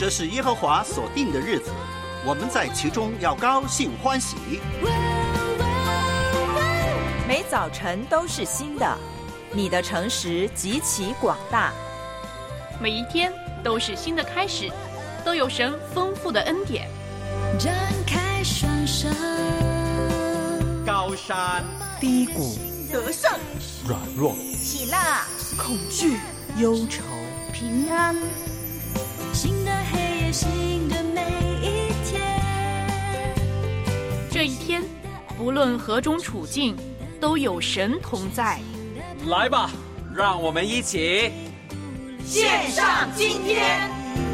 这是耶和华所定的日子，我们在其中要高兴欢喜。 每早晨都是新的，你的诚实极其广大。 每一天都是新的开始，都有神丰富的恩典。 展开双手， 高山低谷， 得胜软弱， 喜乐恐惧忧愁， 平安， 新的黑夜，新的每一天。 这一天不论何种处境，都有神同在。 来吧，让我们一起献上今天。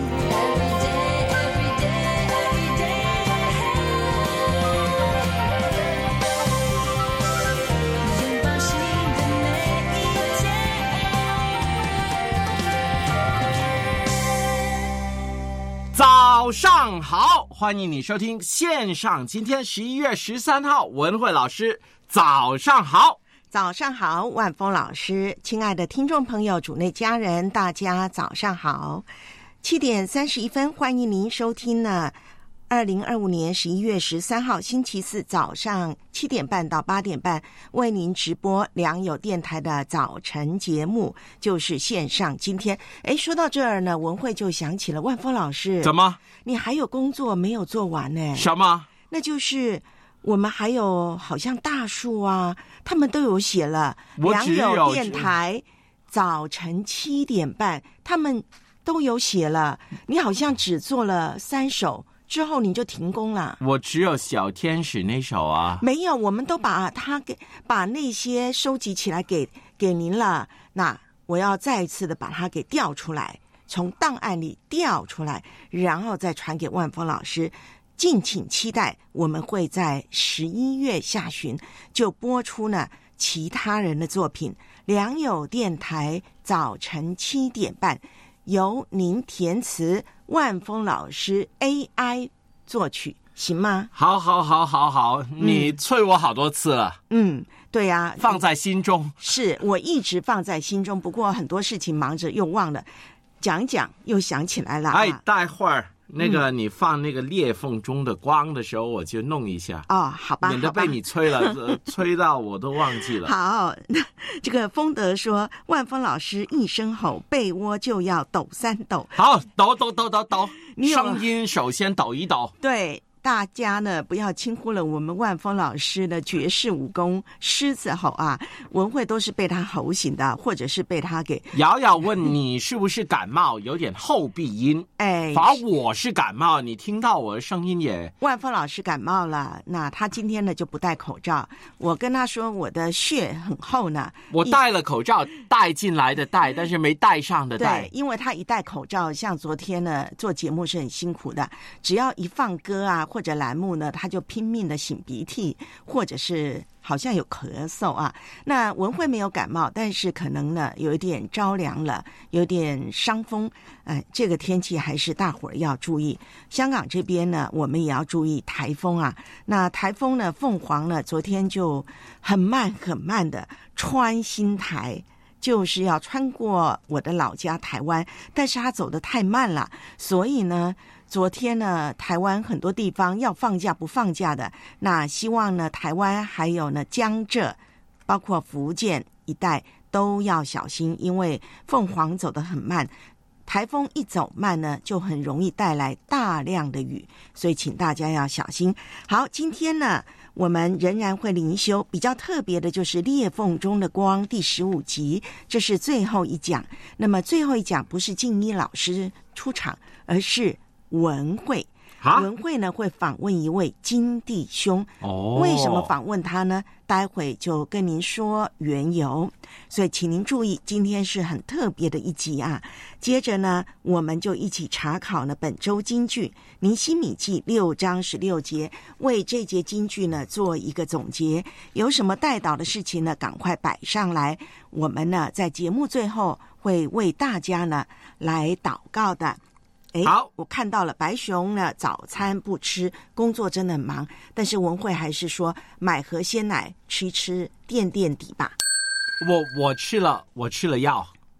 早上好，欢迎你收听线上今天11月13号文慧老师早上好。 早上好，万峰老师，亲爱的听众朋友，主内家人，大家早上好。7点31分，欢迎您收听呢2025年11月13号星期四早上7点半到8点半为您直播良友电台的早晨节目，就是线上今天。说到这儿呢，文慧就想起了万峰老师， 怎么？ 你还有工作没有做完呢？ 什么？ 那就是我们还有好像大树啊，他们都有写了良友电台早晨7点半，他们都有写了，你好像只做了3首之后你就停工了。 我只有小天使那首啊。 没有，我们都把那些收集起来给您了。那我要再一次的把它给调出来，从档案里调出来，然后再传给万峰老师。敬请期待，我们会在11月下旬就播出呢其他人的作品。良友电台早晨7点半，由您填词，万峰老师 AI 作曲，行吗？ 好，你催我好多次了。 对呀， 放在心中。 是我一直放在心中，不过很多事情忙着又忘了，讲一讲又想起来了。 待会儿那个你放那个裂缝中的光的时候，我就弄一下。 好吧， 免得被你催了，催到我都忘记了。 好，这个丰德说，万峰老师一声吼，被窝就要抖3抖。 好，抖，声音首先抖一抖。 对。大家呢不要轻忽了我们万峰老师的绝世武功狮子吼啊，文慧都是被他吼醒的，或者是被他给。 瑶瑶问你是不是感冒，有点后鼻音。反而我是感冒，你听到我的声音也。 万峰老师感冒了，那他今天呢就不戴口罩。我跟他说我的血很厚呢。 我戴了口罩，戴进来的戴，但是没戴上的戴。 对，因为他一戴口罩，像昨天呢做节目是很辛苦的，只要一放歌啊或者栏目呢，他就拼命的擤鼻涕，或者是好像有咳嗽啊。那文慧没有感冒，但是可能呢有一点着凉了，有点伤风。这个天气还是大伙儿要注意。香港这边呢，我们也要注意台风啊。那台风呢，凤凰呢，昨天就很慢的穿新台。就是要穿过我的老家台湾，但是他走得太慢了，所以呢昨天呢台湾很多地方要放假不放假的，那希望呢台湾还有呢江浙包括福建一带都要小心，因为凤凰走得很慢，台风一走慢呢就很容易带来大量的雨，所以请大家要小心。好，今天呢我们仍然会灵修，比较特别的就是裂缝中的光第15集，这是最后一讲。那么最后一讲不是静一老师出场，而是文慧。文慧呢会访问一位金弟兄。为什么访问他呢？待会就跟您说缘由。所以请您注意，今天是很特别的一集啊。接着呢我们就一起查考呢本周金句，尼希米记6章16节，为这节金句呢做一个总结。有什么带导的事情呢赶快摆上来，我们呢在节目最后会为大家呢来祷告的。好，我看到了白熊呢早餐不吃，工作真的很忙，但是文慧还是说买盒鲜奶吃一吃垫垫底吧。 我吃了药。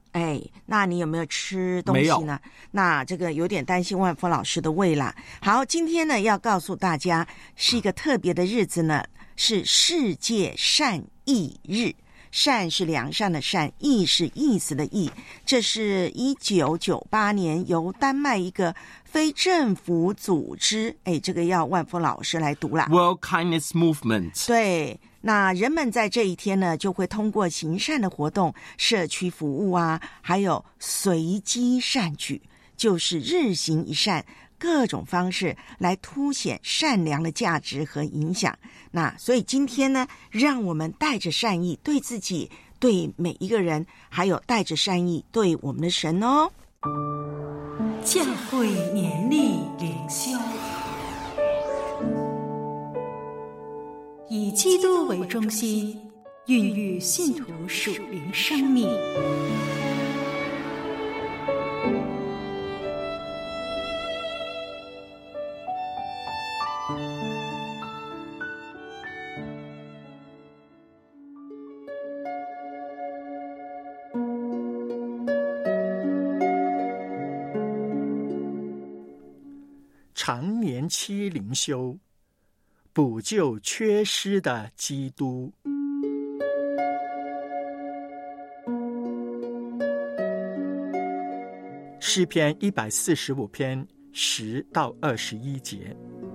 那你有没有吃东西呢？那这个有点担心万峰老师的胃啦。好，今天呢要告诉大家是一个特别的日子呢，是世界善意日。善是良善的善，意是意思的意。这是1998年由丹麦一个非政府组织，这个要万峰老师来读啦。 World Kindness Movement。 对，那人们在这一天呢，就会通过行善的活动、社区服务啊，还有随机善举，就是日行一善，各种方式来凸显善良的价值和影响。那所以今天呢，让我们带着善意对自己、对每一个人，还有带着善意对我们的神哦。 教会年历灵修，以基督为中心，孕育信徒属灵生命。 常年期灵修，补救缺失的基督。诗篇145篇10到21节。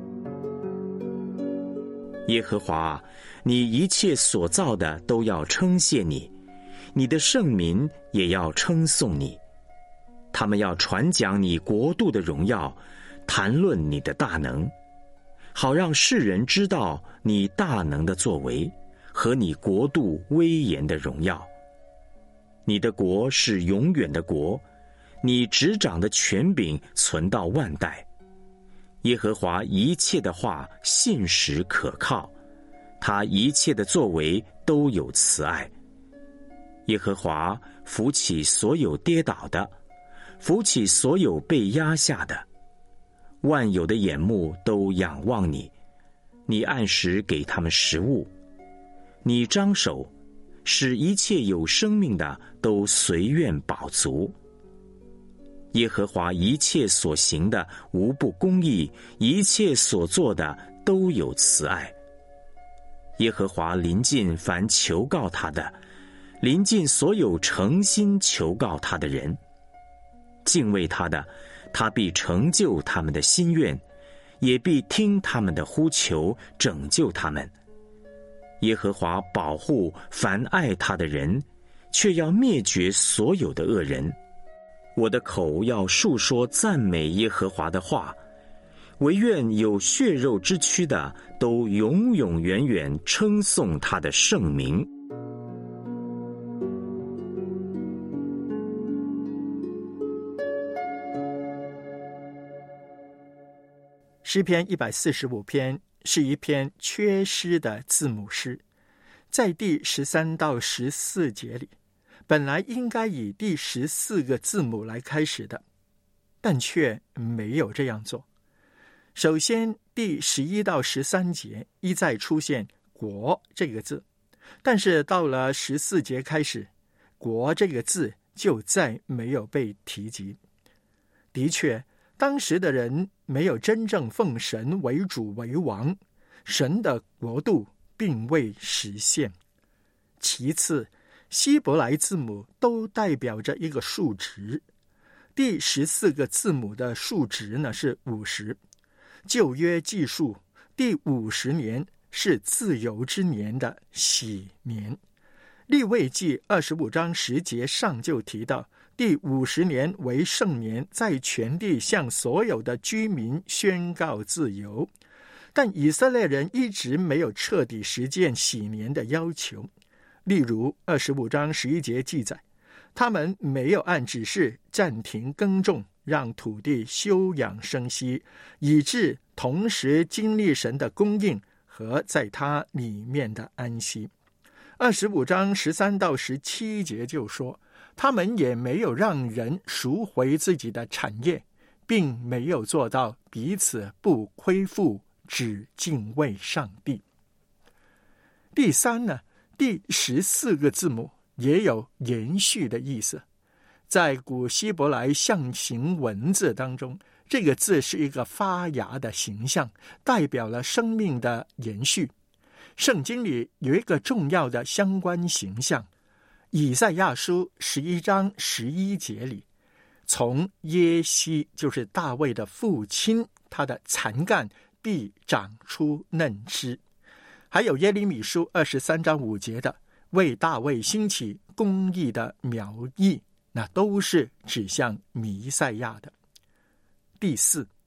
耶和华，你一切所造的都要称谢你，你的圣民也要称颂你。他们要传讲你国度的荣耀，谈论你的大能，好让世人知道你大能的作为和你国度威严的荣耀。你的国是永远的国，你执掌的权柄存到万代。耶和华一切的话信实可靠，他一切的作为都有慈爱。耶和华扶起所有跌倒的，扶起所有被压下的。万有的眼目都仰望你，你按时给他们食物。你张手，使一切有生命的都随愿饱足。耶和华一切所行的无不公义，一切所做的都有慈爱。耶和华临近凡求告他的，临近所有诚心求告他的人。敬畏他的，他必成就他们的心愿，也必听他们的呼求，拯救他们。耶和华保护凡爱他的人，却要灭绝所有的恶人。我的口要述说赞美耶和华的话，惟愿有血肉之躯的都永永远远称颂他的圣名。 诗篇145篇是一篇缺失的字母诗，在第13到14节里，本来应该以第14个字母来开始的，但却没有这样做。首先，第11到13节一再出现国这个字，但是到了14节开始，国这个字就再没有被提及。的确，当时的人没有真正奉神为主为王，神的国度并未实现。其次，希伯来字母都代表着一个数值，第14个字母的数值呢是50。旧约记述第50年是自由之年的喜年。利未记25章10节上就提到，第50年为圣年，在全地向所有的居民宣告自由。但以色列人一直没有彻底实践喜年的要求。例如25章11节记载，他们没有按指示暂停耕种，让土地休养生息，以致同时经历神的供应和在他里面的安息。25章13到17节就说，他们也没有让人赎回自己的产业，并没有做到彼此不亏负，只敬畏上帝。第三呢，第14个字母也有延续的意思。 在古希伯来象形文字当中，这个字是一个发芽的形象，代表了生命的延续。圣经里有一个重要的相关形象，以赛亚书11章11节里，从耶西，就是大卫的父亲，他的残干必长出嫩枝。还有耶利米书23章5节的，为大卫兴起公义的苗裔，那都是指向弥赛亚的。第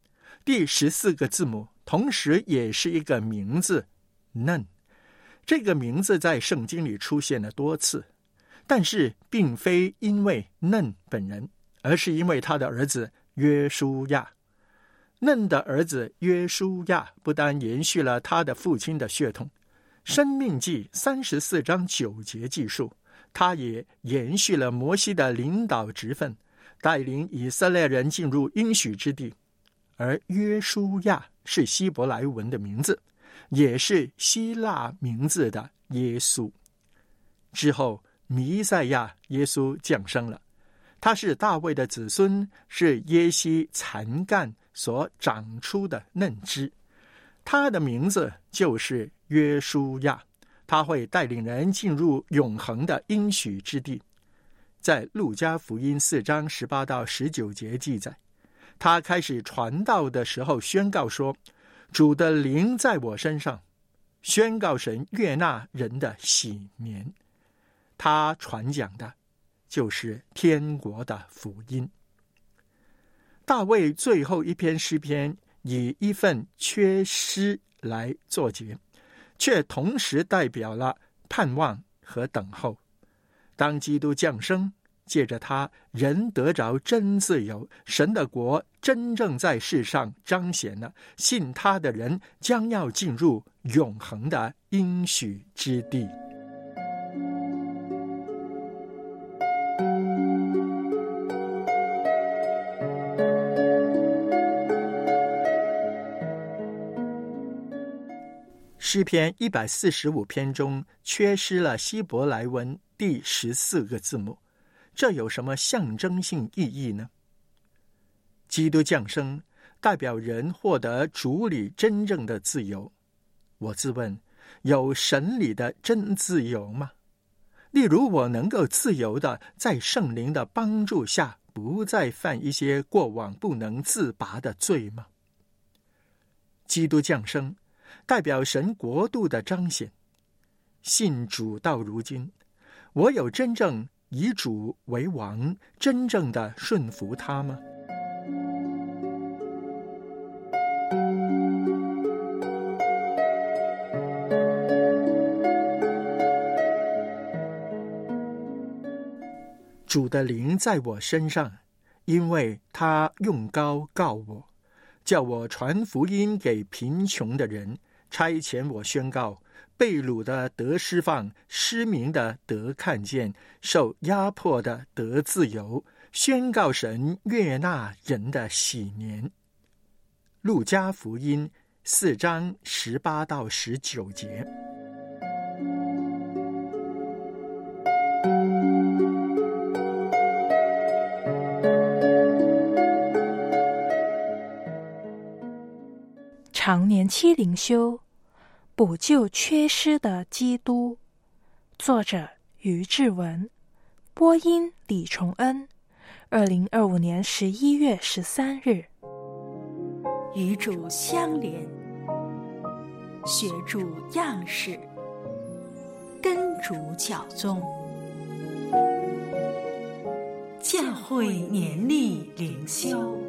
14个字母同时也是一个名字，嫩。这个名字在圣经里出现了多次，但是并非因为嫩本人，而是因为他的儿子约书亚。嫩的儿子约书亚不但延续了他的父亲的血统，申命记34章9节记述，他也延续了摩西的领导职分，带领以色列人进入应许之地。而约书亚是希伯来文的名字，也是希腊名字的耶稣。之后弥赛亚耶稣降生了，他是大卫的子孙，是耶西残干所长出的嫩枝。他的名字就是约书亚，他会带领人进入永恒的应许之地。在路加福音4章18到19节记载，他开始传道的时候宣告说，主的灵在我身上，宣告神悦纳人的喜年。他传讲的就是天国的福音。大卫最后一篇诗篇以一份缺失来作结，却同时代表了盼望和等候。当基督降生，借着他，人得着真自由，神的国真正在世上彰显了，信他的人将要进入永恒的应许之地。诗篇145篇中缺失了希伯来文第14个字母，这有什么象征性意义呢？基督降生代表人获得主里真正的自由。我自问，有神里的真自由吗？例如，我能够自由的在圣灵的帮助下，不再犯一些过往不能自拔的罪吗？基督降生代表神国度的彰显。信主到如今，我有真正以主为王，真正的顺服他吗？主的灵在我身上，因为他用膏膏我，叫我传福音给贫穷的人，差遣我宣告被掳的得释放，失明的得看见，受压迫的得自由，宣告神悦纳人的喜年。路加福音4章18到19节。 常年期灵修，补救缺失的基督。作者于志文，播音李崇恩。2025年11月13日。 与主相连，学主样式，跟主脚踪。教会年历灵修。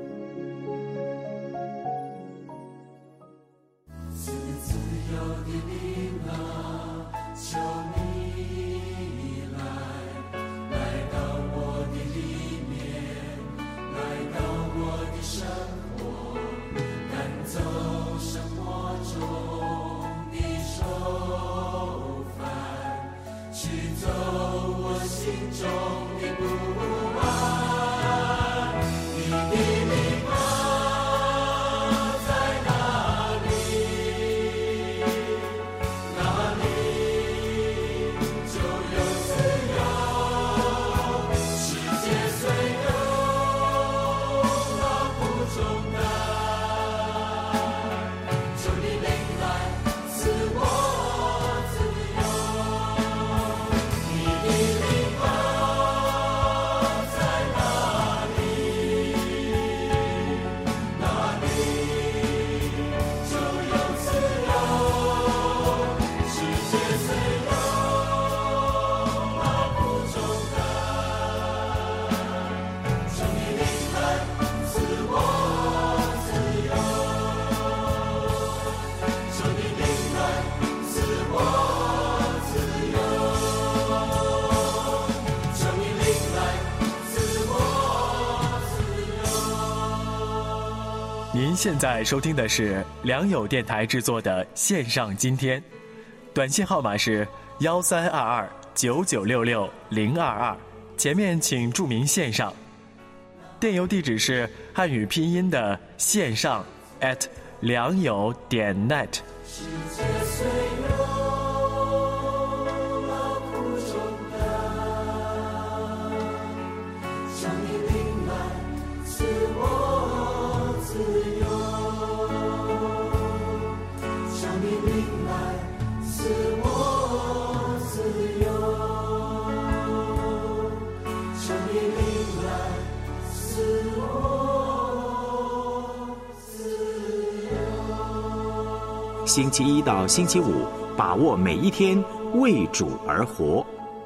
您现在收听的是良友电台制作的线上今天，短信号码是13229966-022，前面请注明线上。电邮地址是汉语拼音的线上良友.net。 星期一到星期五，把握每一天，为主而活。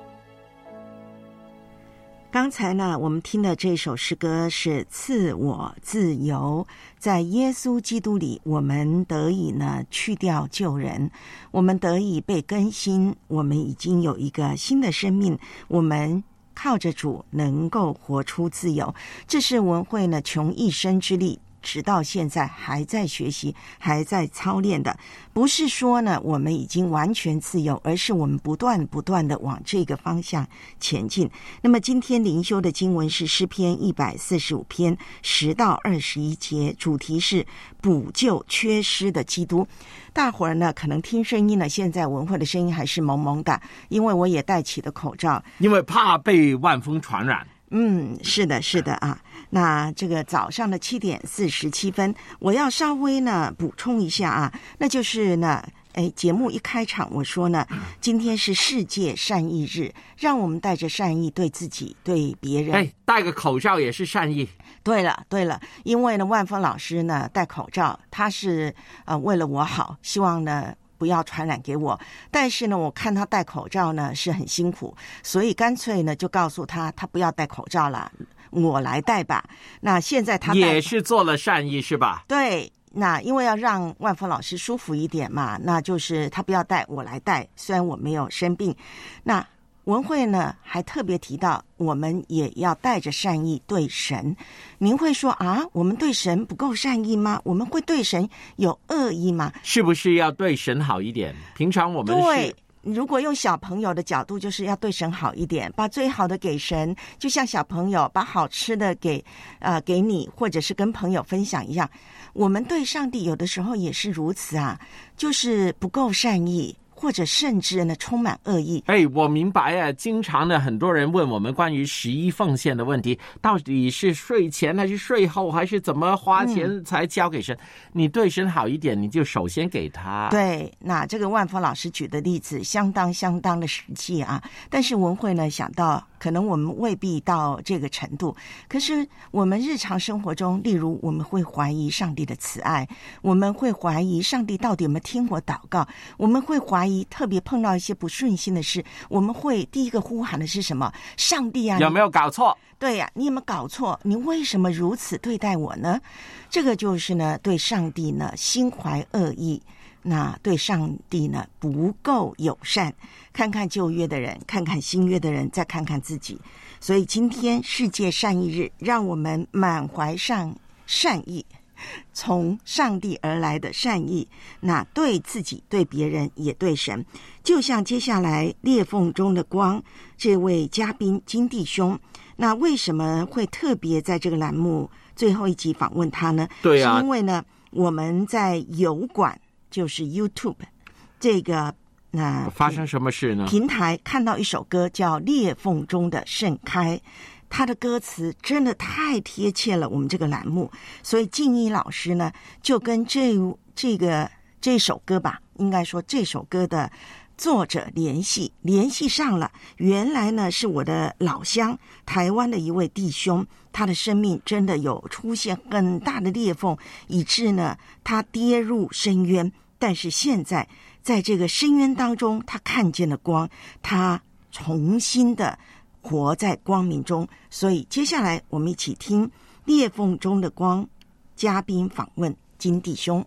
刚才呢，我们听的这首诗歌是赐我自由。在耶稣基督里，我们得以呢去掉旧人，我们得以被更新，我们已经有一个新的生命，我们靠着主能够活出自由。这是文慧呢穷一生之力，直到现在还在学习，还在操练的。不是说呢我们已经完全自由，而是我们不断的往这个方向前进。那么今天灵修的经文是诗篇145篇10到21节，主题是补救缺失的基督。大伙儿呢可能听声音呢，现在文慧的声音还是蒙蒙的，因为我也戴起了口罩， 因为怕被万风传染。 是的啊。那这个早上的7点47分，我要稍微呢补充一下啊，那就是呢，节目一开场我说呢，今天是世界善意日，让我们带着善意对自己对别人。 戴个口罩也是善意。 对了，因为呢万峰老师呢戴口罩，他是为了我好，希望呢不要传染给我，但是呢我看他戴口罩呢是很辛苦，所以干脆呢就告诉他不要戴口罩了，我来戴吧。那现在他也是做了善意是吧？ 对，那因为要让万峰老师舒服一点嘛，那就是他不要戴，我来戴，虽然我没有生病。那文慧呢还特别提到，我们也要带着善意对神。您会说啊，我们对神不够善意吗？我们会对神有恶意吗？ 是不是要对神好一点？平常我们对，如果用小朋友的角度，就是要对神好一点，把最好的给神，就像小朋友把好吃的给你，或者是跟朋友分享一样。我们对上帝有的时候也是如此啊，就是不够善意，或者甚至呢充满恶意。 我明白啊，经常呢很多人问我们关于11奉献的问题，到底是税前还是税后，还是怎么花钱才交给神？你对神好一点，你就首先给他。 对，那这个万峰老师举的例子相当的实际啊，但是文慧呢想到可能我们未必到这个程度，可是我们日常生活中，例如我们会怀疑上帝的慈爱，我们会怀疑上帝到底有没有听我祷告，我们会怀疑特别碰到一些不顺心的事，我们会第一个呼喊的是什么？上帝啊， 有没有搞错？ 对呀，你有没有搞错？你为什么如此对待我呢？这个就是呢对上帝呢心怀恶意，那对上帝呢不够友善。看看旧约的人，看看新约的人，再看看自己。所以今天世界善意日，让我们满怀善意，从上帝而来的善意，那对自己对别人也对神。就像接下来裂缝中的光这位嘉宾金弟兄，那为什么会特别在这个栏目最后一集访问他呢？ 对啊， 是因为呢我们在油管，就是 YouTube 这个发生什么事呢？ 平台看到一首歌叫《裂缝中的盛开》，他的歌词真的太贴切了我们这个栏目，所以静怡老师呢就跟这首歌吧，应该说这首歌的作者联系上了。原来呢是我的老乡台湾的一位弟兄，他的生命真的有出现很大的裂缝，以致呢他跌入深渊，但是现在在这个深渊当中，他看见了光，他重新的活在光明中。所以接下来我们一起听裂缝中的光，嘉宾访问金弟兄。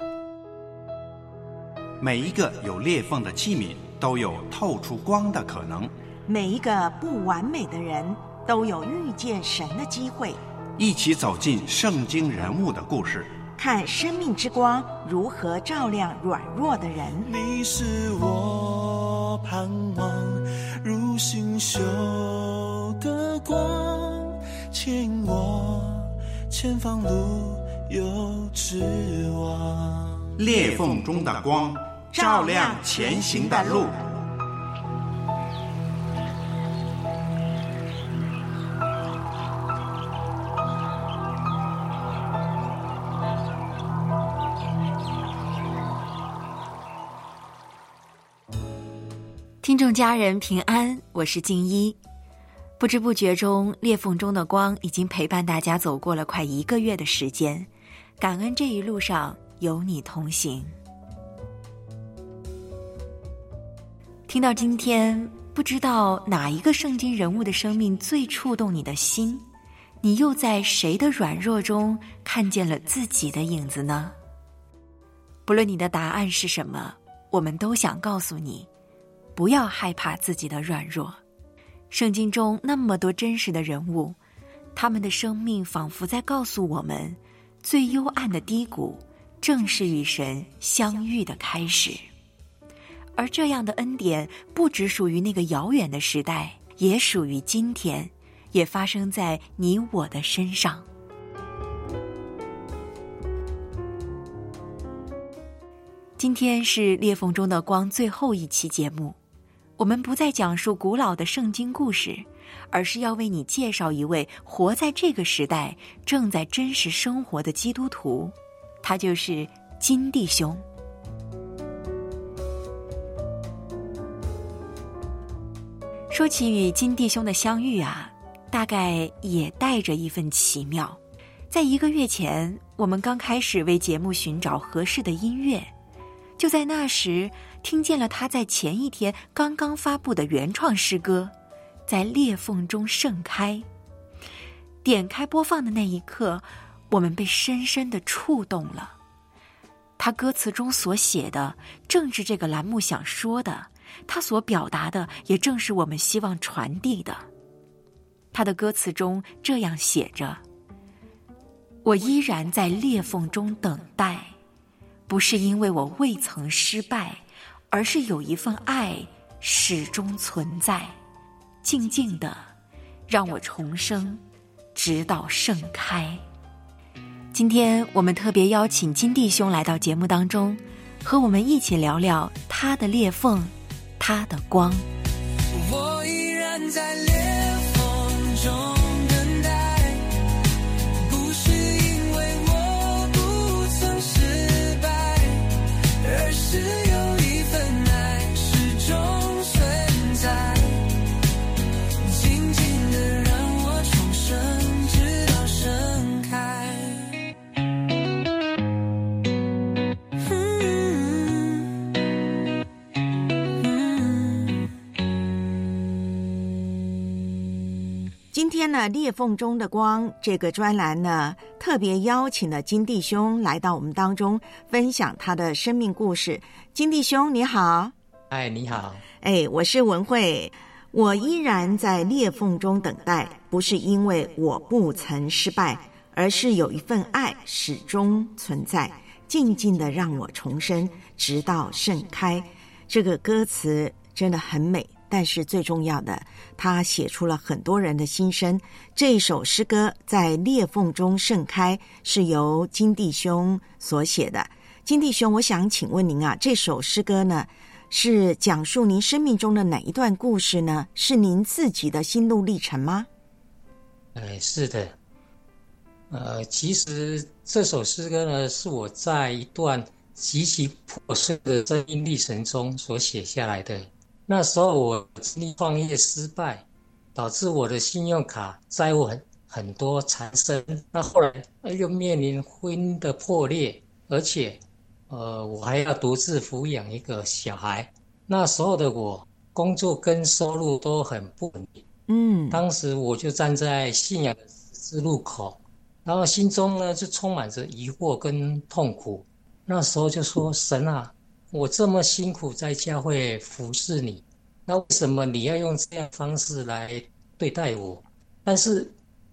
每一个有裂缝的器皿都有透出光的可能， 每一个不完美的人都有遇见神的机会。 一起走进圣经人物的故事， 看生命之光如何照亮软弱的人。 你是我盼望如星宿的光，牵引我前方路有指望。 裂缝中的光，照亮前行的路。 听众家人平安，我是静一。不知不觉中，裂缝中的光已经陪伴大家走过了快1个月的时间，感恩这一路上有你同行。听到今天，不知道哪一个圣经人物的生命最触动你的心，你又在谁的软弱中看见了自己的影子呢？不论你的答案是什么，我们都想告诉你，不要害怕自己的软弱。圣经中那么多真实的人物，他们的生命仿佛在告诉我们，最幽暗的低谷正是与神相遇的开始。而这样的恩典不只属于那个遥远的时代，也属于今天，也发生在你我的身上。今天是裂缝中的光最后一期节目，我们不再讲述古老的圣经故事，而是要为你介绍一位活在这个时代正在真实生活的基督徒，他就是金弟兄。说起与金弟兄的相遇啊，大概也带着一份奇妙。在1个月前，我们刚开始为节目寻找合适的音乐，就在那时听见了他在前一天刚刚发布的原创诗歌《在裂缝中盛开》。点开播放的那一刻，我们被深深地触动了。他歌词中所写的正是这个栏目想说的，他所表达的也正是我们希望传递的。他的歌词中这样写着：我依然在裂缝中等待，不是因为我未曾失败，而是有一份爱始终存在，静静地让我重生，直到盛开。今天我们特别邀请金弟兄来到节目当中，和我们一起聊聊他的裂缝，他的光。 我依然在裂缝中等待，不是因为我不曾失败，而是有一份爱始终存在，静静地让我重生，直到盛开。 今天呢，裂缝中的光这个专栏呢，特别邀请了金弟兄来到我们当中，分享他的生命故事。金弟兄你好。 嗨，你好。 我是文慧。我依然在裂缝中等待，不是因为我不曾失败，而是有一份爱始终存在，静静地让我重生，直到盛开。这个歌词真的很美，但是最重要的，他写出了很多人的心声。这一首诗歌在裂缝中盛开，是由金弟兄所写的。金弟兄，我想请问您啊，这首诗歌呢，是讲述您生命中的哪一段故事呢？是您自己的心路历程吗？ 是的。其实这首诗歌呢，是我在一段极其破碎的生命历程中所写下来的。那时候我经历创业失败，导致我的信用卡债务很多缠身。那后来又面临婚姻的破裂，而且我还要独自抚养一个小孩。那时候的我，工作跟收入都很不稳定。当时我就站在信仰的十字路口，然后心中呢就充满着疑惑跟痛苦。那时候就说：神啊，我这么辛苦在教会服侍你，那为什么你要用这样的方式来对待我？但是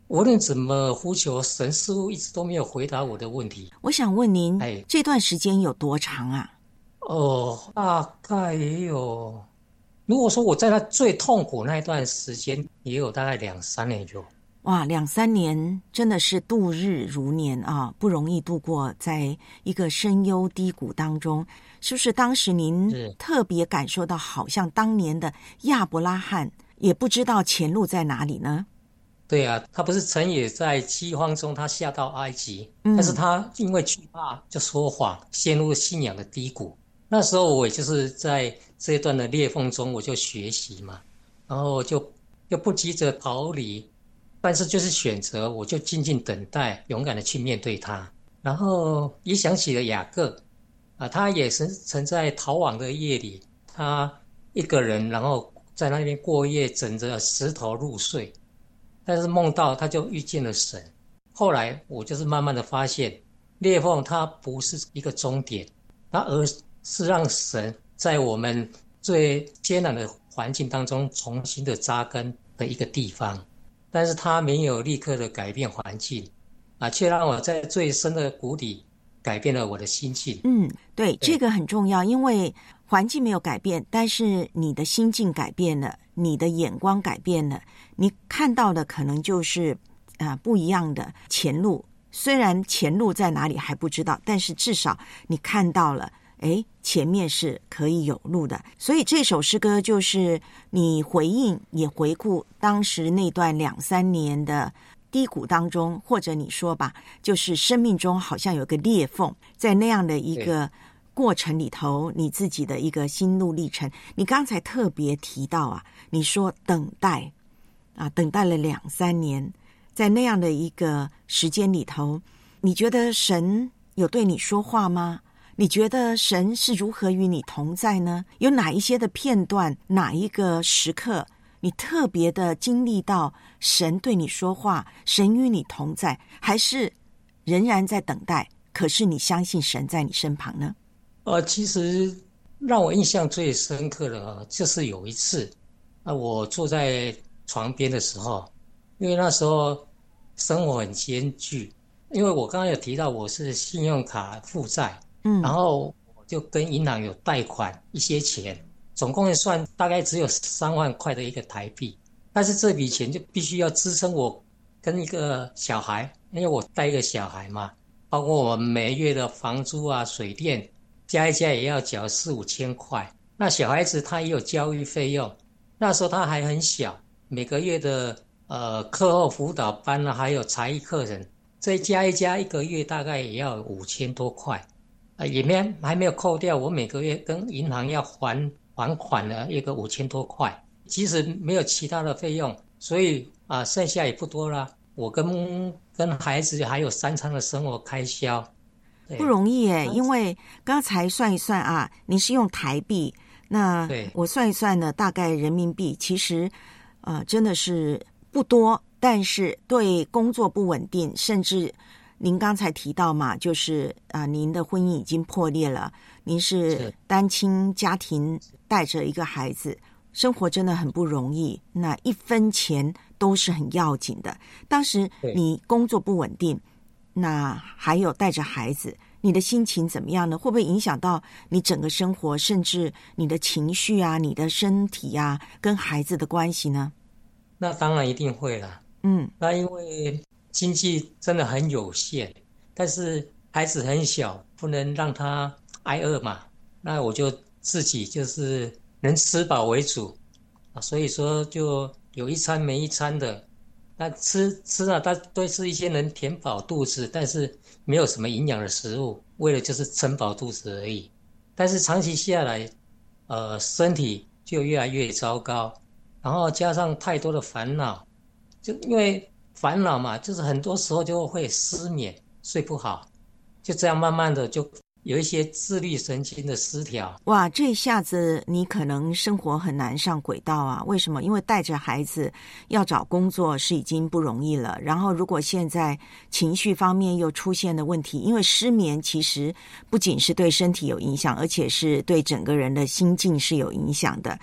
无论怎么呼求，神似乎一直都没有回答我的问题。 我想问您，这段时间有多长啊？ 大概也有，如果说我在他最痛苦那一段时间，也有大概2-3年有。 哇，2-3年真的是度日如年啊，不容易度过在一个深幽低谷当中。是不是当时您特别感受到，好像当年的亚伯拉罕也不知道前路在哪里呢？ 对啊，他不是曾也在饥荒中，他下到埃及，但是他因为惧怕就说谎，陷入信仰的低谷。那时候我也就是在这一段的裂缝中，我就学习嘛，然后就不急着逃离，但是就是选择，我就静静等待，勇敢的去面对它。然后也想起了雅各他也是曾在逃亡的夜里，他一个人，然后在那边过夜，枕着石头入睡。但是梦到他就遇见了神。后来我就是慢慢的发现，裂缝它不是一个终点，它而是让神在我们最艰难的环境当中重新的扎根的一个地方。但是它没有立刻的改变环境却让我在最深的谷底改变了我的心境。 对，这个很重要，因为环境没有改变，但是你的心境改变了，你的眼光改变了，你看到的可能就是不一样的前路。虽然前路在哪里还不知道，但是至少你看到了，前面是可以有路的。所以这首诗歌就是你回应也回顾当时那段2-3年的低谷当中，或者你说吧，就是生命中好像有个裂缝，在那样的一个过程里头，你自己的一个心路历程。你刚才特别提到你说等待等待了2-3年，在那样的一个时间里头，你觉得神有对你说话吗？你觉得神是如何与你同在呢？有哪一些的片段，哪一个时刻你特别的经历到神对你说话，神与你同在，还是仍然在等待，可是你相信神在你身旁呢？ 其实让我印象最深刻的就是有一次我坐在床边的时候，因为那时候生活很艰巨，因为我刚刚有提到我是信用卡负债，然后我就跟银行有贷款一些钱，总共算大概只有3万块的一个台币，但是这笔钱就必须要支撑我跟一个小孩，因为我带一个小孩嘛，包括我们每月的房租水电加一加也要缴4-5千块。那小孩子他也有教育费用，那时候他还很小，每个月的课后辅导班还有才艺课程，这加一加一个月大概也要5000多块还没有扣掉我每个月跟银行要还款的一个5000多块。即使没有其他的费用，所以剩下也不多啦。我跟孩子还有3餐的生活开销， 不容易耶。因为刚才算一算你是用台币，那我算一算呢，大概人民币其实真的是不多，但是对工作不稳定，甚至您刚才提到嘛，就是您的婚姻已经破裂了，您是单亲家庭，带着一个孩子，生活真的很不容易，那1分钱都是很要紧的。当时你工作不稳定，那还有带着孩子，你的心情怎么样呢？会不会影响到你整个生活，甚至你的情绪你的身体跟孩子的关系呢？ 那当然一定会啦。那因为经济真的很有限，但是孩子很小，不能让他挨饿嘛，那我就自己就是能吃饱为主所以说就有一餐没一餐的，那吃它都是一些能填饱肚子，但是没有什么营养的食物，为了就是撑饱肚子而已。但是长期下来身体就越来越糟糕，然后加上太多的烦恼，就因为烦恼嘛，就是很多时候就会失眠，睡不好，就这样慢慢的就有一些自律神经的失调。 哇，这一下子你可能生活很难上轨道为什么？因为带着孩子要找工作是已经不容易了，然后如果现在情绪方面又出现了问题，因为失眠其实不仅是对身体有影响，而且是对整个人的心境是有影响的。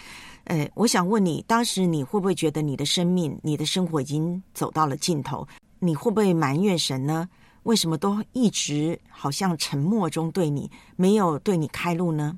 我想问你，当时你会不会觉得你的生命、你的生活已经走到了尽头？你会不会埋怨神呢？为什么都一直好像沉默中对你，没有对你开路呢？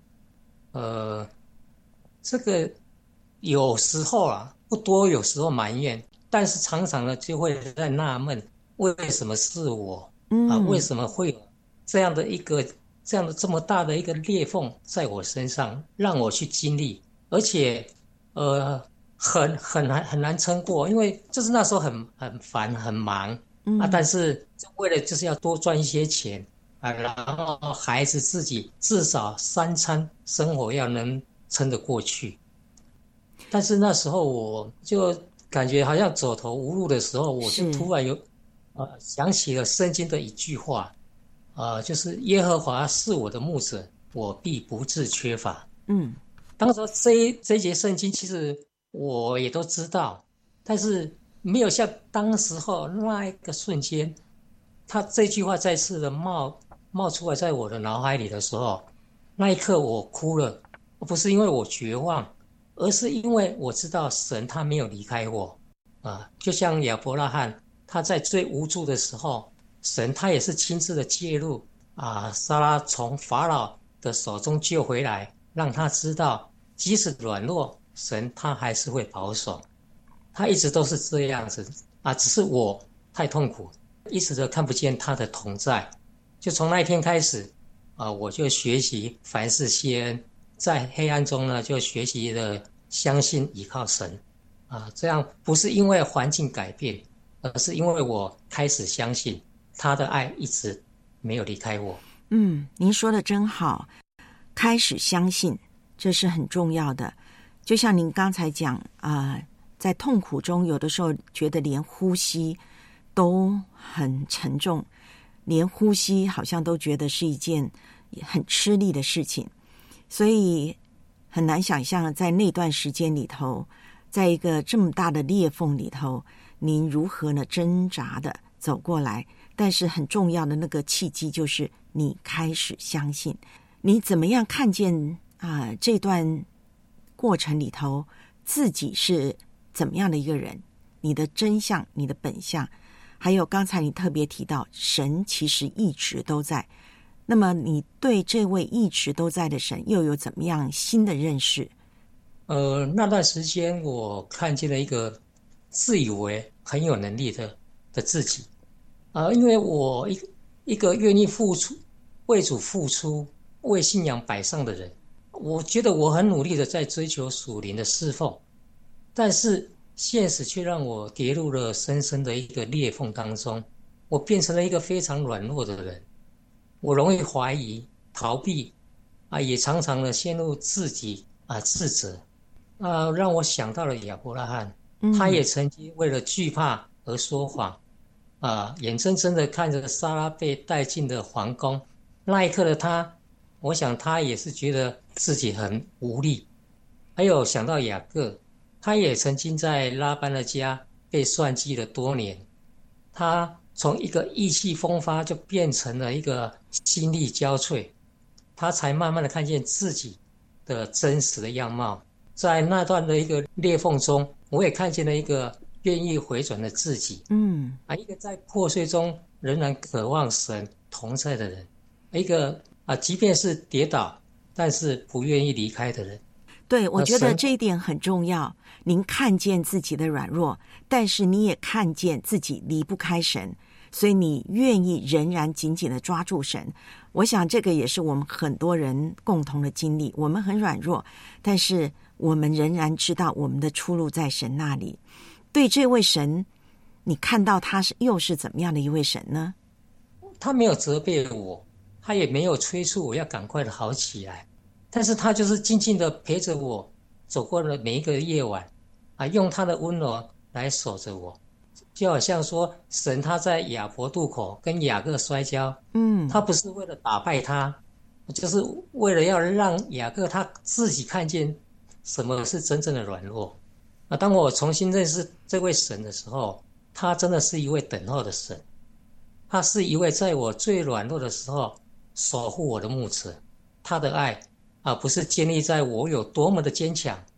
这个有时候啊，不多，有时候埋怨，但是常常呢就会在纳闷，为什么是我？为什么会有这样的这么大的一个裂缝在我身上，让我去经历，而且很难撑过，因为就是那时候很烦很忙但是为了就是要多赚一些钱然后孩子自己至少3餐生活要能撑得过去。但是那时候我就感觉好像走投无路的时候，我就突然想起了圣经的一句话，就是耶和华是我的牧者，我必不致缺乏。当时这一节圣经其实我也都知道，但是没有像当时候那一个瞬间，他这句话再次的冒出来在我的脑海里的时候，那一刻我哭了，不是因为我绝望，而是因为我知道神他没有离开我就像亚伯拉罕他在最无助的时候，神他也是亲自的介入撒拉从法老的手中救回来，让他知道即使软弱，神他还是会保守。他一直都是这样子只是我太痛苦，一直都看不见他的同在。就从那一天开始我就学习凡事谢恩，在黑暗中呢就学习了相信依靠神这样不是因为环境改变，而是因为我开始相信他的爱一直没有离开我。 您说的真好，开始相信这是很重要的。就像您刚才讲在痛苦中有的时候觉得连呼吸都很沉重，连呼吸好像都觉得是一件很吃力的事情，所以很难想象在那段时间里头，在一个这么大的裂缝里头，您如何呢挣扎的走过来。但是很重要的那个契机就是你开始相信。你怎么样看见这段过程里头自己是怎么样的一个人，你的真相，你的本相，还有刚才你特别提到神其实一直都在。那么你对这位一直都在的神又有怎么样新的认识？ 那段时间我看见了一个自以为很有能力的自己因为我一个愿意付出，为主付出，为信仰摆上的人，我觉得我很努力的在追求属灵的侍奉，但是现实却让我跌入了深深的一个裂缝当中，我变成了一个非常软弱的人，我容易怀疑、逃避也常常的陷入自己自责让我想到了亚伯拉罕，他也曾经为了惧怕而说谎眼睁睁的看着撒拉被带进了皇宫，那一刻的他，我想他也是觉得自己很无力。还有想到雅各，他也曾经在拉班的家被算计了多年，他从一个意气风发就变成了一个心力交瘁，他才慢慢的看见自己的真实的样貌。在那段的一个裂缝中，我也看见了一个愿意回转的自己，一个在破碎中仍然渴望神同在的人，一个即便是跌倒，但是不愿意离开的人。 对，我觉得这一点很重要。您看见自己的软弱，但是你也看见自己离不开神，所以你愿意仍然紧紧的抓住神。我想这个也是我们很多人共同的经历。我们很软弱，但是我们仍然知道我们的出路在神那里。对这位神，你看到他又是怎么样的一位神呢？ 他没有责备我，他也没有催促我要赶快的好起来，但是他就是静静的陪着我走过了每一个夜晚用他的温柔来守着我。就好像说神他在雅博渡口跟雅各摔跤，他不是为了打败他，就是为了要让雅各他自己看见什么是真正的软弱。当我重新认识这位神的时候，他真的是一位等候的神，他是一位在我最软弱的时候守护我的牧者。他的爱不是建立在我有多么的坚强，而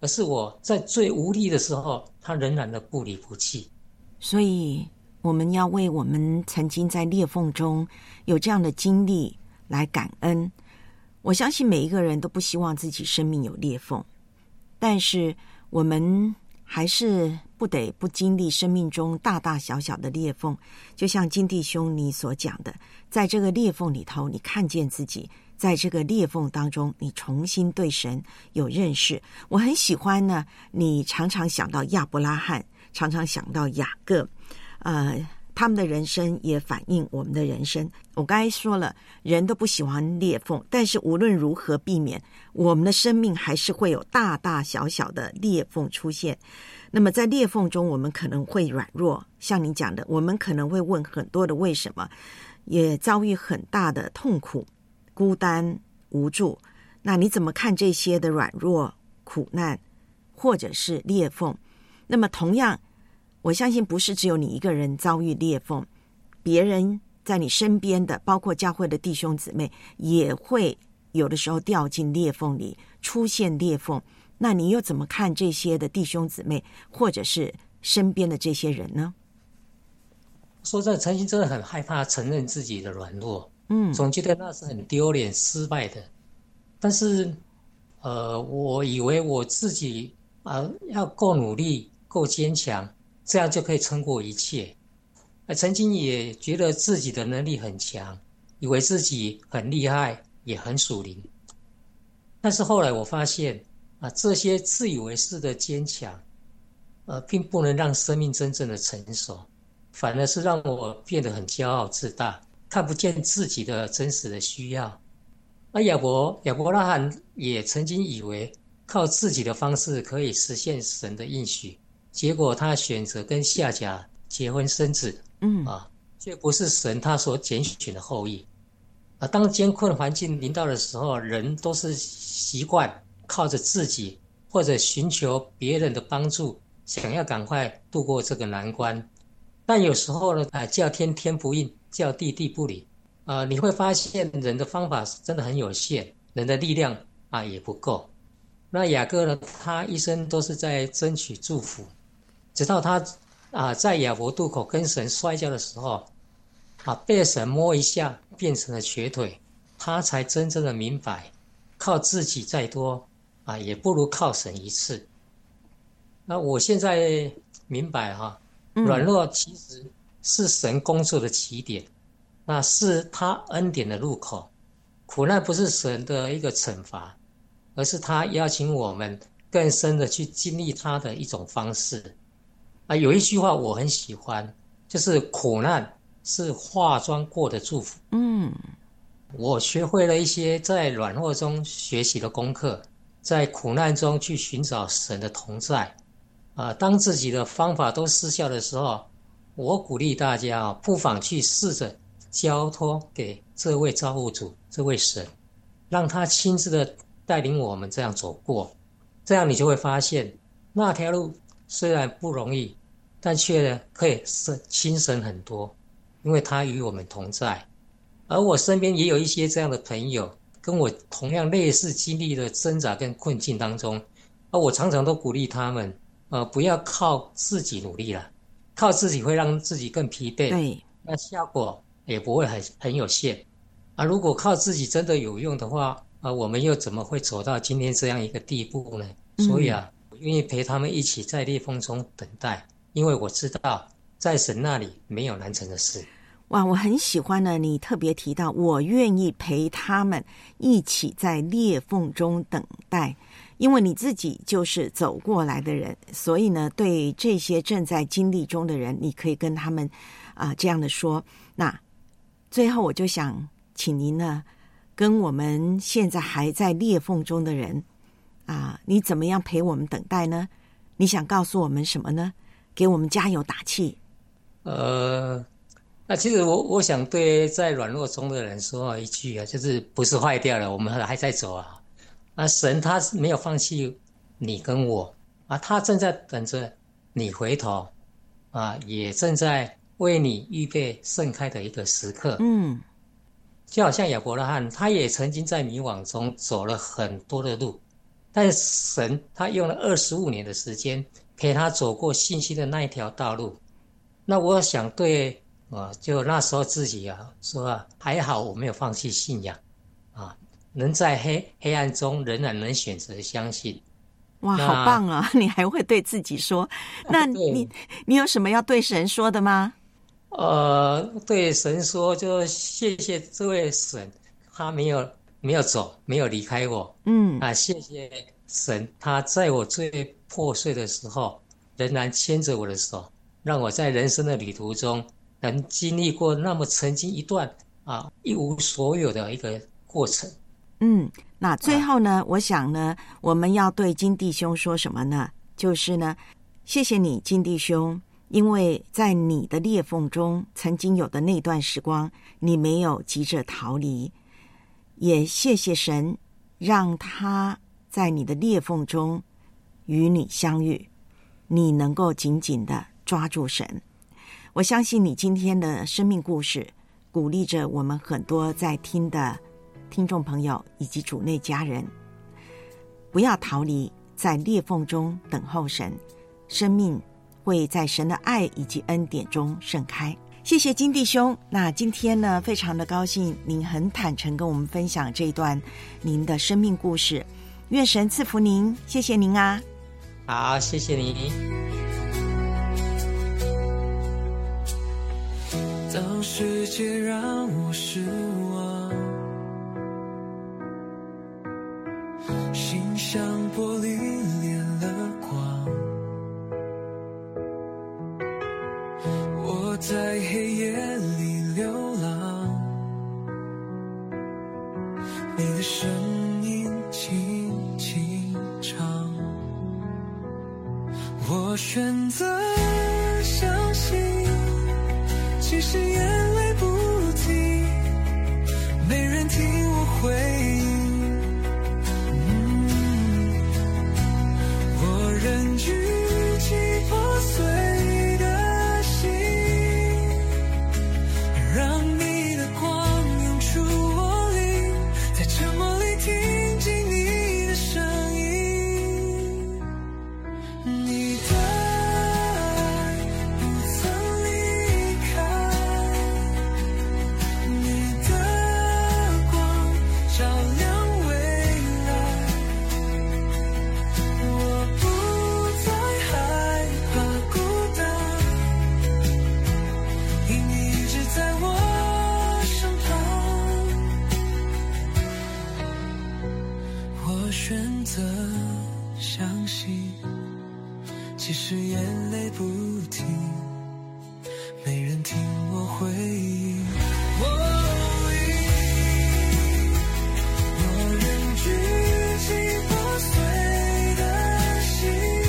而是我在最无力的时候，他仍然的不离不弃。 所以我们要为我们曾经在裂缝中有这样的经历来感恩。我相信每一个人都不希望自己生命有裂缝，但是我们还是不得不经历生命中大大小小的裂缝。就像金弟兄你所讲的，在这个裂缝里头你看见自己，在这个裂缝当中你重新对神有认识。我很喜欢呢，你常常想到亚伯拉罕，常常想到雅各，他们的人生也反映我们的人生。我刚才说了，人都不喜欢裂缝，但是无论如何避免，我们的生命还是会有大大小小的裂缝出现。那么在裂缝中，我们可能会软弱，像你讲的，我们可能会问很多的为什么，也遭遇很大的痛苦、孤单、无助。那你怎么看这些的软弱、苦难，或者是裂缝？那么同样，我相信不是只有你一个人遭遇裂缝，别人在你身边的，包括教会的弟兄姊妹，也会有的时候掉进裂缝里，出现裂缝。那你又怎么看这些的弟兄姊妹，或者是身边的这些人呢？ 说真的，曾经真的很害怕承认自己的软弱，总觉得那是很丢脸、失败的。但是，我以为我自己要够努力、够坚强，这样就可以撑过一切。曾经也觉得自己的能力很强，以为自己很厉害，也很属灵。但是后来我发现，这些自以为是的坚强，并不能让生命真正的成熟，反而是让我变得很骄傲自大，看不见自己的真实的需要。亚伯拉罕也曾经以为靠自己的方式可以实现神的应许，结果他选择跟夏甲结婚生子，却不是神他所拣选的后裔。当艰困环境临到的时候，人都是习惯靠着自己或者寻求别人的帮助，想要赶快度过这个难关。但有时候呢，叫天天不应，叫地地不灵。你会发现人的方法真的很有限，人的力量也不够。那雅各呢，他一生都是在争取祝福，直到他在雅博渡口跟神摔跤的时候，被神摸一下变成了瘸腿，他才真正的明白，靠自己再多也不如靠神一次。那我现在明白软弱其实是神工作的起点，那是他恩典的入口。苦难不是神的一个惩罚，而是他邀请我们更深的去经历他的一种方式。有一句话我很喜欢，就是苦难是化妆过的祝福。我学会了一些在软弱中学习的功课，在苦难中去寻找神的同在。当自己的方法都失效的时候，我鼓励大家不妨去试着交托给这位造物主，这位神，让他亲自的带领我们这样走过。这样你就会发现，那条路虽然不容易，但却可以轻省很多，因为他与我们同在。而我身边也有一些这样的朋友，跟我同样类似经历的挣扎跟困境当中，而我常常都鼓励他们，不要靠自己努力了，靠自己会让自己更疲惫， 对， 那效果也不会很有限。如果靠自己真的有用的话，我们又怎么会走到今天这样一个地步呢？所以我愿意陪他们一起在裂缝中等待，因为我知道在神那里没有难成的事。 哇，我很喜欢呢，你特别提到我愿意陪他们一起在裂缝中等待，因为你自己就是走过来的人，所以呢，对这些正在经历中的人，你可以跟他们这样的说。那最后我就想请您呢，跟我们现在还在裂缝中的人你怎么样陪我们等待呢？你想告诉我们什么呢？给我们加油打气。 那其实我想对在软弱中的人说一句就是不是坏掉了，我们还在走神他没有放弃你跟我他正在等着你回头也正在为你预备盛开的一个时刻。就好像亚伯拉罕，他也曾经在迷惘中走了很多的路， 但神他用了25年的时间陪他走过信心的那一条道路。那我想对就那时候自己说还好我没有放弃信仰能在黑暗中仍然能选择相信。 哇，好棒啊！你还会对自己说，那你有什么要对神说的吗？ 对神说，就谢谢这位神，他没有走，没有离开我。谢谢神，他在我最破碎的时候，仍然牵着我的手，让我在人生的旅途中能经历过那么曾经一段一无所有的一个过程。 那最后呢，我想呢，我们要对金弟兄说什么呢？就是呢，谢谢你，金弟兄，因为在你的裂缝中曾经有的那段时光，你没有急着逃离，也谢谢神，让他在你的裂缝中与你相遇，你能够紧紧地抓住神。我相信你今天的生命故事，鼓励着我们很多在听的听众朋友以及主内家人，不要逃离，在裂缝中等候神，生命会在神的爱以及恩典中盛开。谢谢金弟兄。那今天呢，非常的高兴您很坦诚跟我们分享这一段您的生命故事，愿神赐福您，谢谢您啊。 好，谢谢你。 当世界让我失望，心像玻璃裂了光，我在黑夜里流浪，你的声音轻轻唱，我选择相信，即使眼泪不停，没人听我回应，我仍举起破碎的心，让你的光涌出我灵，在沉默里听见你的声音，你的爱不曾离开，你的光照亮未来，我不再害怕孤单，因你一直在我身旁，我选择相信，即使眼泪不停，没人听我回应，我仍举起破碎的心，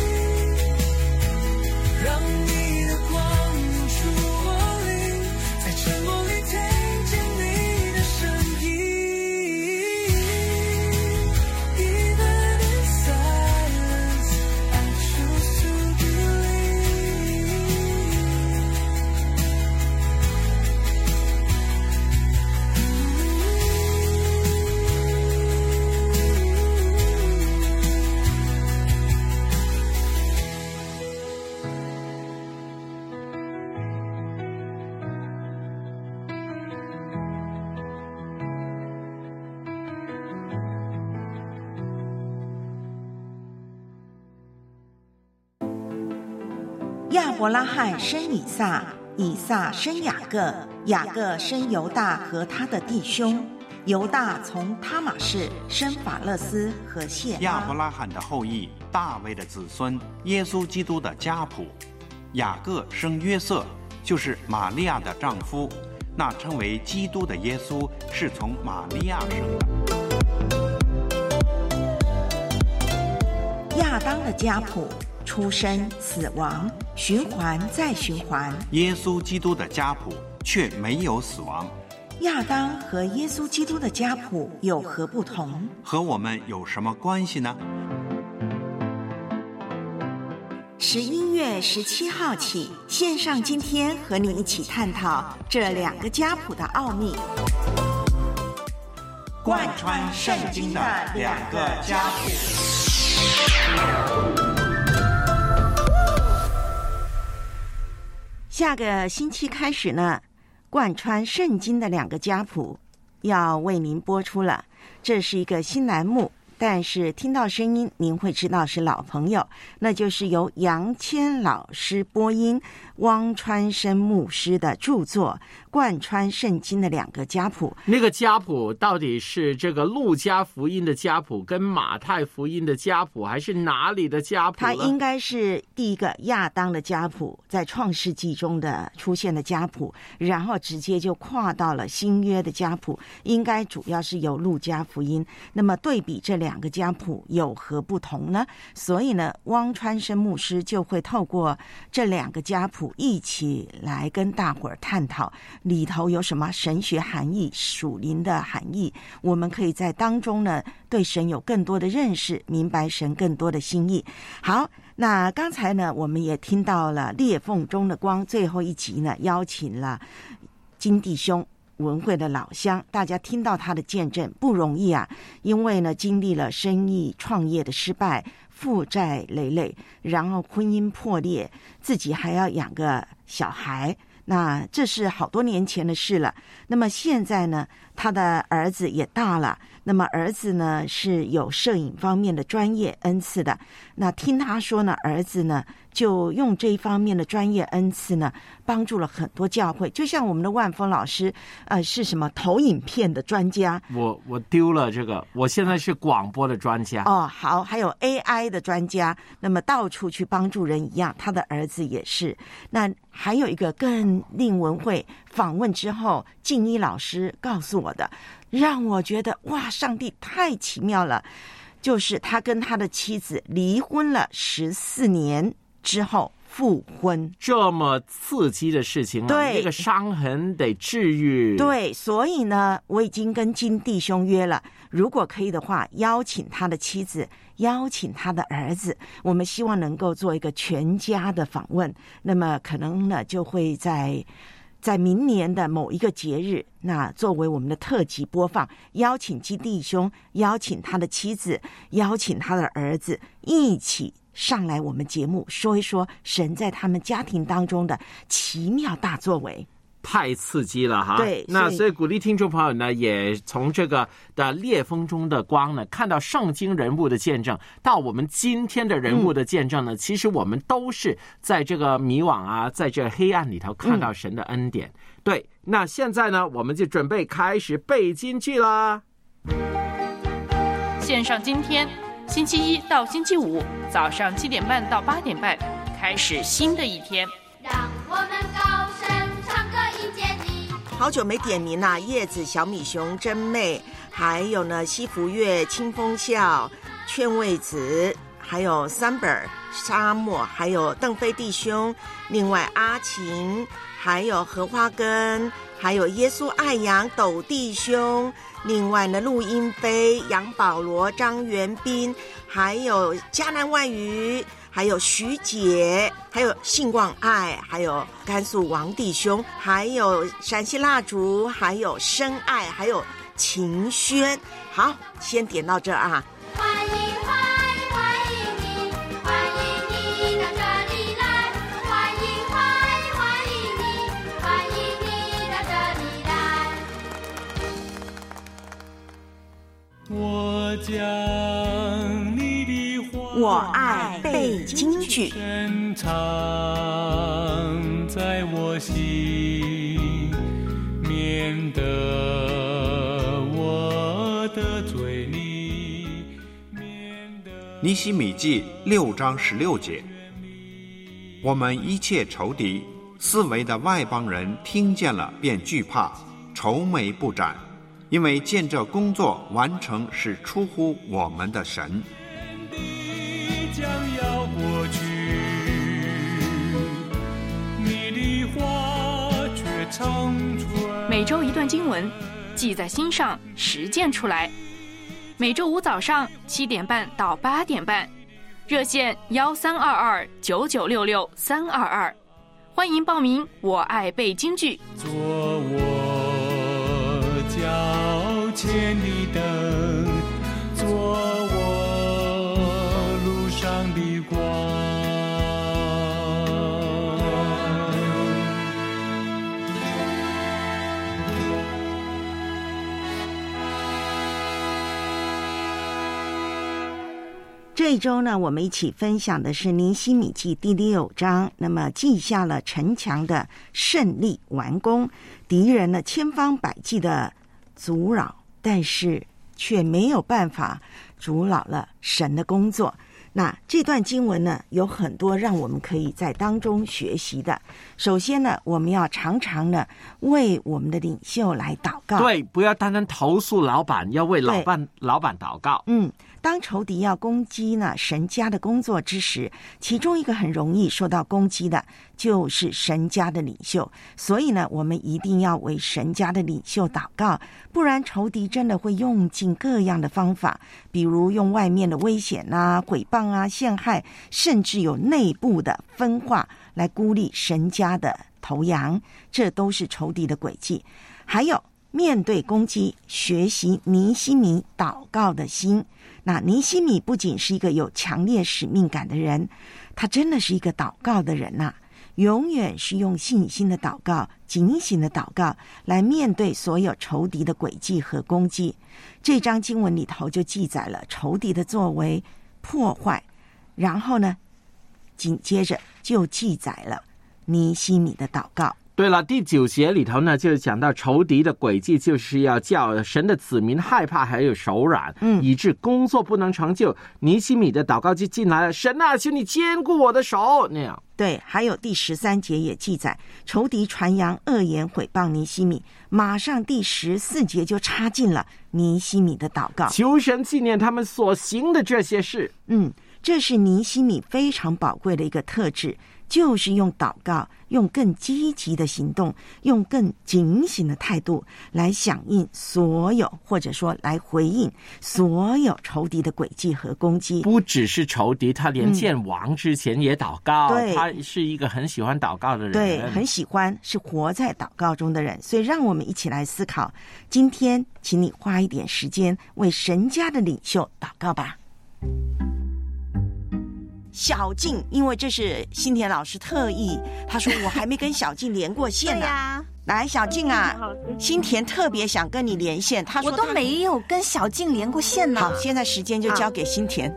让你的光涌出我灵，在沉默里听见你的声音。Even in silence, I choose to believe. 亚伯拉罕生以撒，以撒生雅各，雅各生犹大和他的弟兄，犹大从他玛氏生法勒斯和谢亚伯拉罕的后裔，大卫的子孙，耶稣基督的家谱。雅各生约瑟，就是玛利亚的丈夫，那称为基督的耶稣是从玛利亚生的。 亚当的家谱，出生、死亡，循环再循环。 耶稣基督的家谱却没有死亡。 亚当和耶稣基督的家谱有何不同？ 和我们有什么关系呢 ？11月17号起，线上今天和你一起探讨这两个家谱的奥秘， 贯穿圣经的两个家谱。 下个星期开始呢，贯穿圣经的2个家谱要为您播出了。这是一个新栏目，但是听到声音您会知道是老朋友，那就是由杨谦老师播音，汪川生牧师的著作《贯穿圣经的2个家谱》。 那个家谱到底是这个路加福音的家谱跟马太福音的家谱，还是哪里的家谱？ 它应该是第一个亚当的家谱，在创世纪中的出现的家谱，然后直接就跨到了新约的家谱，应该主要是由路加福音。那么对比这2个家谱有何不同呢？所以呢，汪川生牧师就会透过这2个家谱一起来跟大伙儿探讨里头有什么神学含义、属灵的含义，我们可以在当中呢对神有更多的认识，明白神更多的心意。好，那刚才呢我们也听到了裂缝中的光最后一集呢，邀请了金弟兄文慧的老乡，大家听到他的见证不容易啊，因为呢经历了生意创业的失败，负债累累，然后婚姻破裂，自己还要养个小孩，那这是好多年前的事了。那么现在呢，他的儿子也大了，那么儿子呢是有摄影方面的专业恩赐的，那听他说呢，儿子呢就用这一方面的专业恩赐呢帮助了很多教会，就像我们的万峰老师是什么投影片的专家， 我丢了这个，我现在是广播的专家。 好，还有 AI 的专家，那么到处去帮助人一样，他的儿子也是。那还有一个更令文慧访问之后，静一老师告诉我的，让我觉得哇，上帝太奇妙了，就是他跟他的妻子离婚了14年之后复婚， 这么刺激的事情啊！ 对， 那个伤痕得治愈。 对，所以呢，我已经跟金弟兄约了，如果可以的话，邀请他的妻子，邀请他的儿子，我们希望能够做一个全家的访问。那么可能呢，就会在明年的某一个节日，那作为我们的特辑播放，邀请金弟兄，邀请他的妻子，邀请他的儿子一起上来我们节目说一说神在他们家庭当中的奇妙大作为。 太刺激了哈！ 对， 那所以鼓励听众朋友呢，也从这个的裂缝中的光呢，看到圣经人物的见证，到我们今天的人物的见证呢，其实我们都是在这个迷惘啊，在这黑暗里头看到神的恩典。对，那现在呢，我们就准备开始背金句啦。 线上今天星期一到星期五早上7点半到8点半，开始新的一天。 让我们高声唱歌迎接你。 好久没点名啦，叶子、小米熊、真妹，还有呢西福月、清风笑、劝慰子，还有三本沙漠，还有邓飞弟兄，另外阿晴，还有荷花根，还有耶稣爱羊斗弟兄，另外呢陆英飞、杨保罗、张元斌，还有迦南外语，还有徐姐，还有信望爱，还有甘肃王弟兄，还有陕西蜡烛，还有深爱，还有秦轩。好，先点到这啊。 欢迎你，欢迎你到这里来，欢迎你，欢迎你到这里来。 我将你的话， 我爱背金句， 深藏在我心，免得我得罪你， 尼希米记6章16节，我们一切仇敌四围的外邦人听见了便惧怕，愁眉不展，因为见这工作完成是出乎我们的神。 将要过去，你的话却长存。 每周一段经文，记在心上，实践出来。每周五早上7点半到8点半，热线132299662322，欢迎报名。我爱背京剧， 做我脚前的灯，做我这一周呢，我们一起分享的是尼希米记第6章，那么记下了城墙的胜利完工，敌人呢千方百计的阻扰，但是却没有办法阻扰了神的工作。那这段经文呢，有很多让我们可以在当中学习的。首先呢，我们要常常呢为我们的领袖来祷告。 对，不要单单投诉老板，要为老板祷告。 当仇敌要攻击呢神家的工作之时，其中一个很容易受到攻击的就是神家的领袖。所以呢，我们一定要为神家的领袖祷告，不然仇敌真的会用尽各样的方法，比如用外面的危险啊、毁谤啊、陷害，甚至有内部的分化来孤立神家的头羊，这都是仇敌的诡计。还有面对攻击，学习尼希米祷告的心。那尼希米不仅是一个有强烈使命感的人，他真的是一个祷告的人啊，永远是用信心的祷告、警醒的祷告来面对所有仇敌的诡计和攻击。这章经文里头就记载了仇敌的作为破坏，然后呢，紧接着就记载了尼希米的祷告。 对了，第9节里头呢，就是讲到仇敌的诡计，就是要叫神的子民害怕还有手软，以致工作不能成就。尼希米的祷告就进来了，神啊，求你坚固我的手，那样。 对，还有第13节也记载，仇敌传扬恶言毁谤尼希米，马上第14节就插进了尼希米的祷告， 求神纪念他们所行的这些事。 这是尼希米非常宝贵的一个特质，就是用祷告，用更积极的行动，用更警醒的态度来响应所有，或者说来回应所有仇敌的诡计和攻击。 不只是仇敌，他连见王之前也祷告。 对， 他是一个很喜欢祷告的人。 对，很喜欢，是活在祷告中的人。所以让我们一起来思考，今天请你花一点时间为神家的领袖祷告吧。小静，因为这是新田老师特意，他说我还没跟小静连过线呢。来，小静啊，新田特别想跟你连线，他说我都没有跟小静连过线呢。 好，现在时间就交给新田。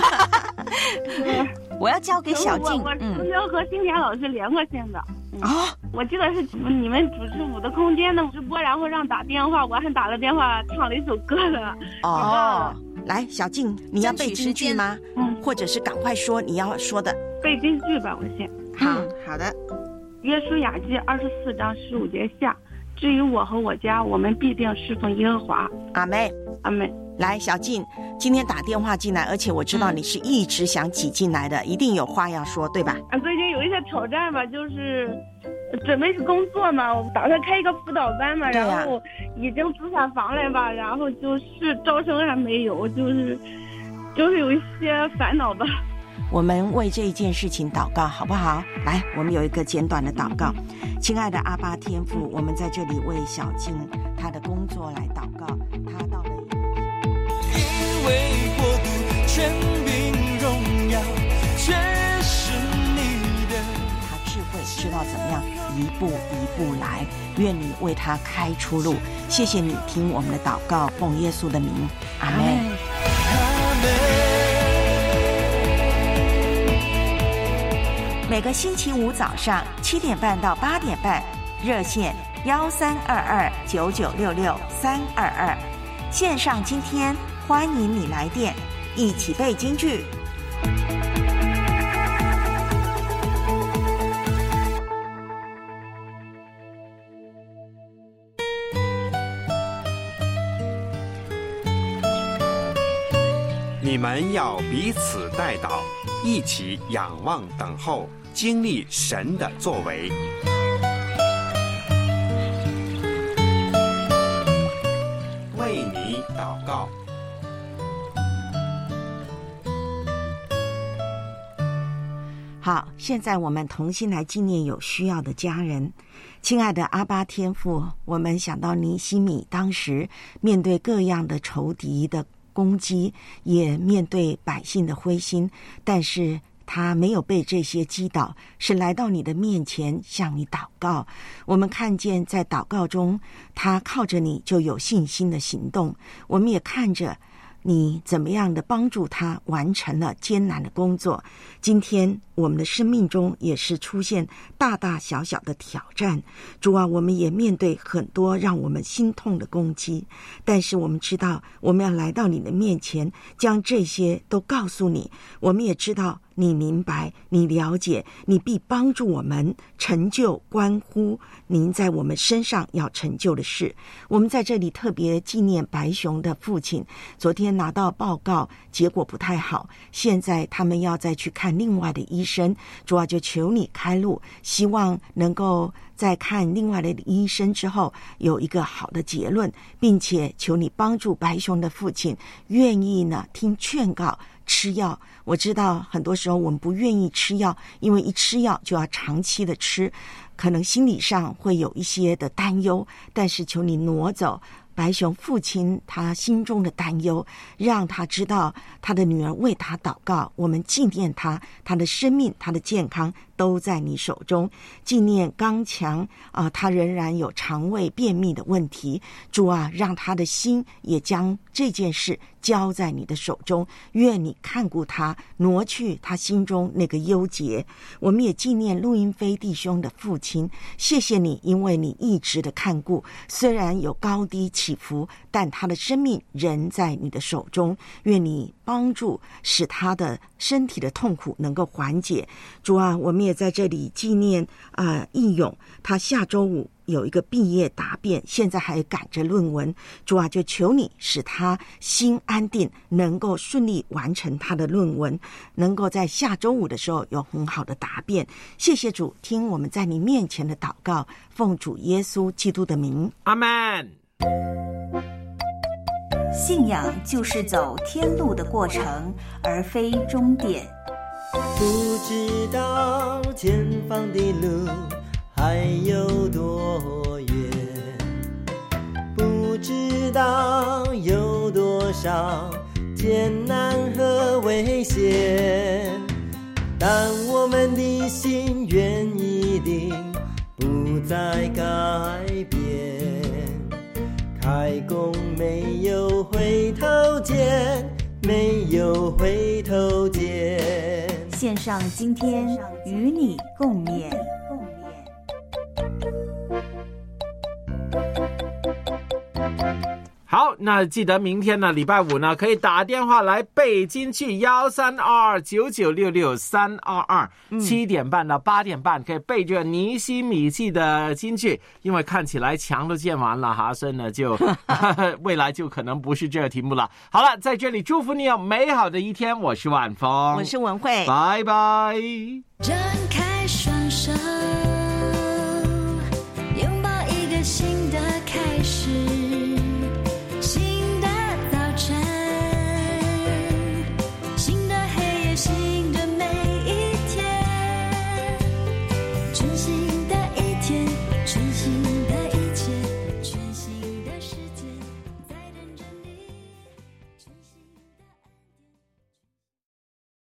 我要交给小静。 我曾经和新田老师连过线的。我记得是你们主持5的空间的直播，然后让打电话，我还打了电话唱了一首歌的。 来，小静，你要背京剧吗？或者是赶快说你要说的。 背京剧吧，我先。 好的。 约书亚记24章15节下，至于我和我家，我们必定侍奉耶和华。 阿们， 阿们。 来，小静，今天打电话进来，而且我知道你是一直想挤进来的，一定有话要说，对吧？ 最近有一些挑战吧，就是准备工作嘛，我打算开一个辅导班嘛，然后已经租下房来吧，然后就是招生还没有，就是有一些烦恼吧。 我们为这一件事情祷告好不好？来，我们有一个简短的祷告。亲爱的阿爸天父，我们在这里为小静她的工作来祷告，她到了因为国度权柄荣耀全是你的， 她智慧知道怎么样一步一步来，愿你为她开出路。谢谢你听我们的祷告，奉耶稣的名，阿们。每个星期5早上7点半到8点半，热线13229966-322，线上今天欢迎你来电，一起背京剧。 你们要彼此代祷，一起仰望等候，经历神的作为。为你祷告。 好，现在我们同心来纪念有需要的家人。亲爱的阿爸天父，我们想到尼希米当时面对各样的仇敌的攻击，也面对百姓的灰心，但是他没有被这些击倒，是来到你的面前向你祷告。我们看见在祷告中，他靠着你就有信心的行动。我们也看着你怎么样的帮助他完成了艰难的工作。今天我们的生命中也是出现大大小小的挑战，主啊，我们也面对很多让我们心痛的攻击，但是我们知道我们要来到你的面前，将这些都告诉你。我们也知道你明白，你了解，你必帮助我们成就关乎您在我们身上要成就的事。我们在这里特别纪念白熊的父亲，昨天拿到报告，结果不太好，现在他们要再去看另外的医生。主要就求你开路，希望能够在看另外的医生之后有一个好的结论，并且求你帮助白熊的父亲愿意呢听劝告吃药。我知道很多时候我们不愿意吃药，因为一吃药就要长期的吃，可能心理上会有一些的担忧，但是求你挪走白熊父亲他心中的担忧，让他知道他的女儿为他祷告，我们纪念他，他的生命他的健康都在你手中。纪念刚强他仍然有肠胃便秘的问题，主啊，让他的心也将这件事交在你的手中，愿你看顾他，挪去他心中那个忧结。我们也纪念陆英飞弟兄的父亲，谢谢你，因为你一直的看顾，虽然有高低起伏，但他的生命仍在你的手中，愿你帮助使他的身体的痛苦能够缓解。主啊，我们也在这里纪念义勇，他下周五有一个毕业答辩，现在还赶着论文。主啊，就求你使他心安定，能够顺利完成他的论文，能够在下周五的时候有很好的答辩。谢谢主，听我们在你面前的祷告，奉主耶稣基督的名， 阿们。 信仰就是走天路的过程，而非终点。 不知道前方的路还有多远，不知道有多少艰难和危险，但我们的心愿一定不再改变，开弓没有回头箭，没有回头箭。 线上今天与你共勉。 好，那记得明天呢，礼拜五呢，可以打电话来背金句13299663227点半到8点半，可以背着尼希米记的金句，因为看起来墙都建完了哈，所以呢就未来就可能不是这个题目了。好了，在这里祝福你有美好的一天，我是晚风， 我是文慧， 拜拜。 张开双手。